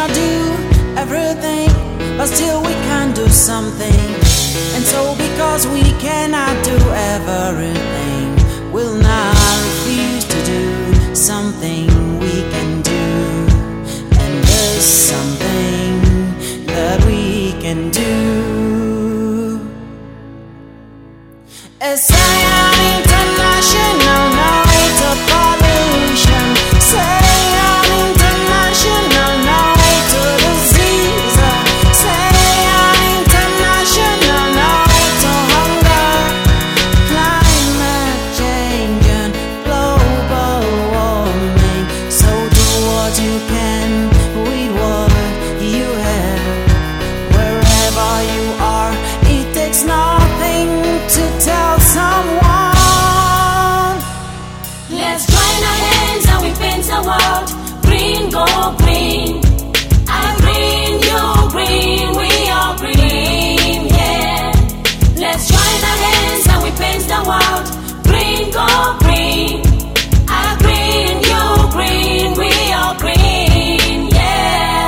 cannot do everything, but still we can do something. And so because we cannot do everything, we'll not refuse to do something we can do. And there's something that we can do. It's an international night of pollution, saying an international night to disease, saying an international night to hunger, climate change and global warming. So do what you can with what you have. Wherever you are, it takes nothing to tell someone. Let's join our hands and we paint the world green, go green. I'm green, you green, we are green, yeah. Let's join our hands and we paint the world green, go green. I'm green, you green, we are green, yeah.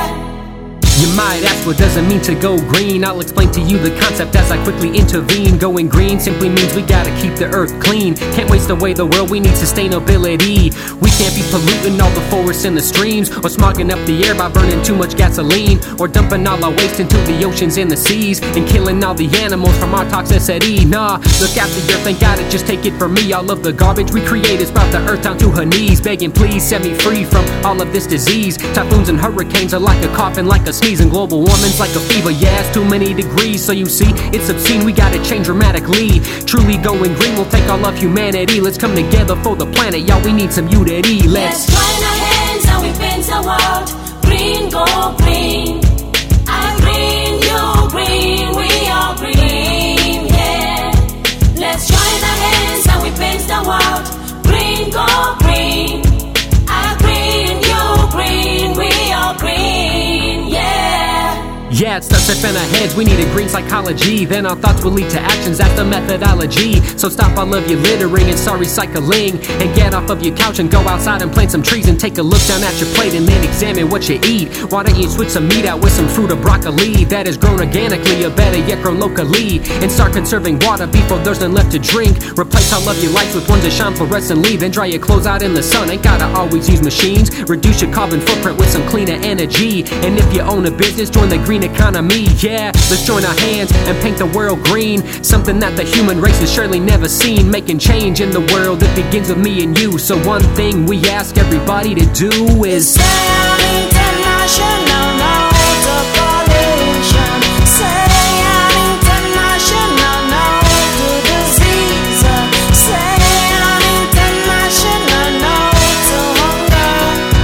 You might ask, what does it mean to go green? I'll explain to you the concept as I quickly intervene. Going green simply means we gotta keep the earth clean. Can't waste away the world, we need sustainability. We can't be polluting all the forests and the streams, or smogging up the air by burning too much gasoline, or dumping all our waste into the oceans and the seas, and killing all the animals from our toxicity. Nah, look at the earth, ain't gotta just take it from me. All of the garbage we create is brought the earth down to her knees, begging please set me free from all of this disease. Typhoons and hurricanes are like a cough and like a sneeze, and global warming's like a fever. Yeah, it's too many degrees, so you see, it's obscene, we gotta change dramatically. Truly going green will take all of humanity. Let's come together for the planet, y'all, we need some unity. Let's join our hands and we paint the world green, go green. I'm green, you green, we are green, yeah. Let's join our hands and we paint the world green, go green. I'm green, you green, we are green, yeah. Yeah, it starts up in our heads, we need a green psychology. Then our thoughts will lead to actions, that's the methodology. So stop all of your littering and start recycling, and get off of your couch and go outside and plant some trees, and take a look down at your plate and then examine what you eat. Why don't you switch some meat out with some fruit or broccoli that is grown organically, or better yet grown locally, and start conserving water before there's none left to drink. Replace all of your lights with ones that shine fluorescently, then dry your clothes out in the sun. Ain't gotta always use machines. Reduce your carbon footprint with some cleaner energy, and if you own a business, join the green economy. Yeah, let's join our hands and paint the world green, something that the human race has surely never seen. Making change in the world, it begins with me and you. So one thing we ask everybody to do is say an international night of pollution, say an international night to disease, say an international night to hunger,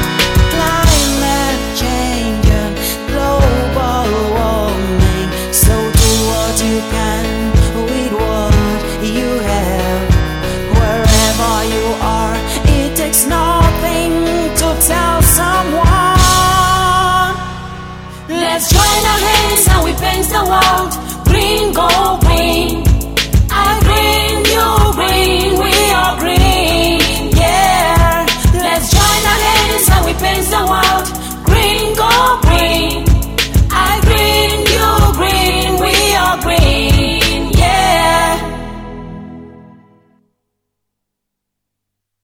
climate change and global warming. So do what you can with what you have. Wherever you are, it takes nothing to tell someone. Let's join our hands and we paint the world green, go